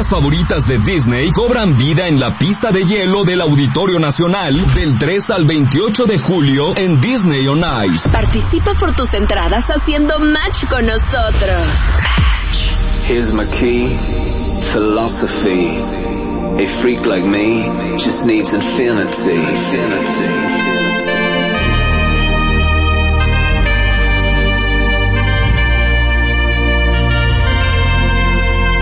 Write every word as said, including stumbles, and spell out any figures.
historias favoritas de Disney cobran vida en la pista de hielo del Auditorio Nacional del tres al veintiocho de julio en Disney on Ice. Participa por tus entradas haciendo match con nosotros. Here's my key, philosophy. A freak like me just needs infinity. Infinity.